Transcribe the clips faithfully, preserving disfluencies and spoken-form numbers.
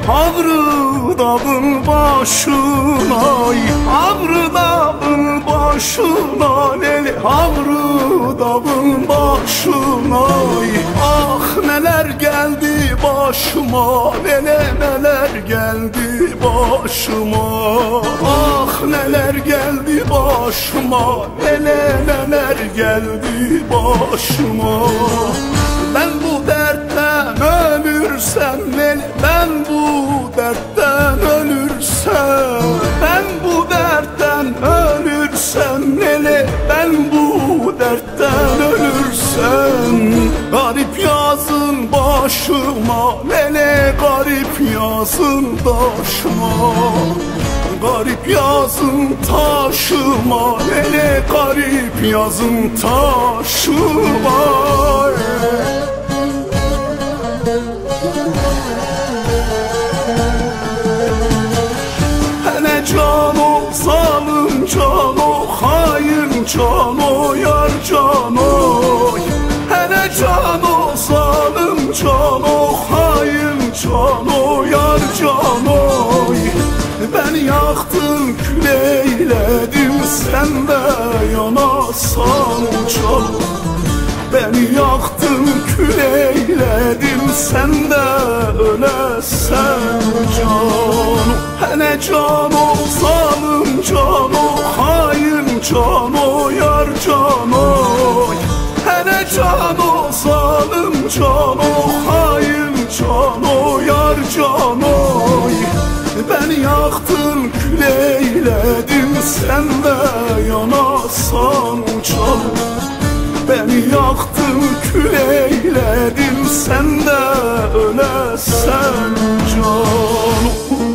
Ağrı dağın başına, ağrı dağın başına, lele ağrı dağın başına. Ah neler geldi başıma, lele neler geldi başıma. Ah neler geldi başıma, lele neler geldi başıma. Ben bu dertten ölürsem, ben bu dertten ölürsem, ben bu dertten ölürsem, nele ben bu dertten ölürsem. Garip yazın başıma, nele garip yazın taşıma. Garip yazın taşıma, nele garip yazın taşıma. Hele cano zalim cano, hain cano, yar cano. Hele cano zalim cano, hain cano, yar cano. Beni yaktın kül eyledin, sen de yanasan cano. Beni yaktın kül eyledin, sen de ölesen canım. Hele cano zalim cano, hain cano, yar cano. Hele cano zalim cano, hain cano, yar cano. Beni yaktın kül eyledin, sen de yanasan canım. Beni yaktın kül eyledin, sen de ölesen canım.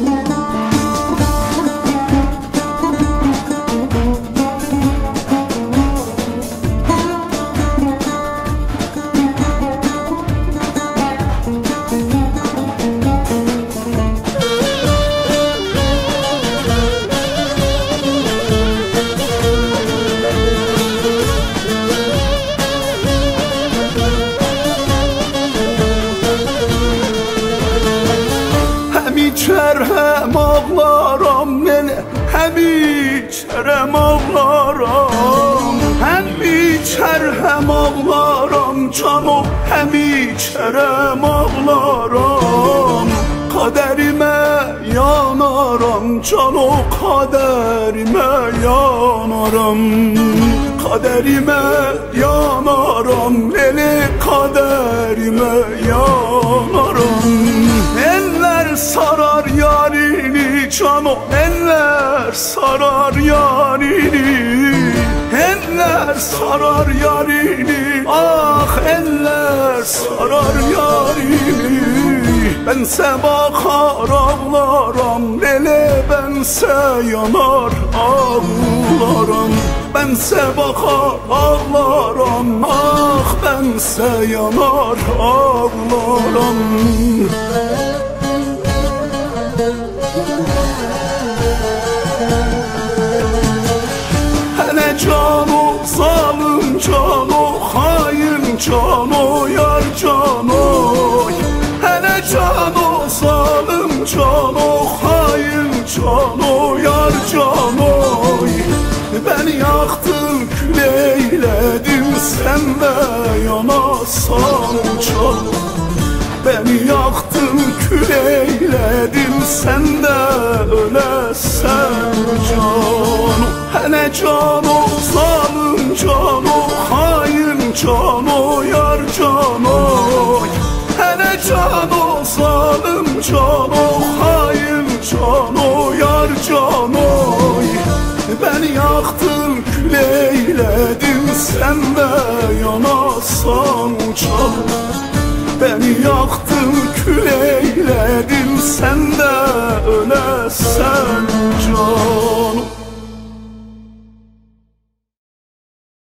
İçer hem ağlarım nene, hem içer hem ağlarım. Hem içer hem ağlarım cano, hem içer hem ağlarım. Kaderime yanarım cano, kaderime yanarım. Kaderime yanarım nene, kaderime yanarım. Eller sarar yarini cano, eller sarar yarini. Eller sarar yarini, ah eller sarar yarini. Bense bakar ağlarım, lele bense yanar ağlarım. Bense bakar ağlarım, ah bense yanar ağlarım. Hele cano zalim cano, hain cano, yar cano. Hele cano zalim cano, hain cano, yar cano. Beni yaktın kül eyledin, sen de yanasan canım. Beni yaktın kül eyledin, sen de ölesen canım. Hele cano zalim cano, hain cano, yar cano. Hele cano zalim cano, hain cano, yar cano. Beni yaktın kül eyledin, sen de yanasan canım. Beni yaktın kül eyledin, sen de ölesen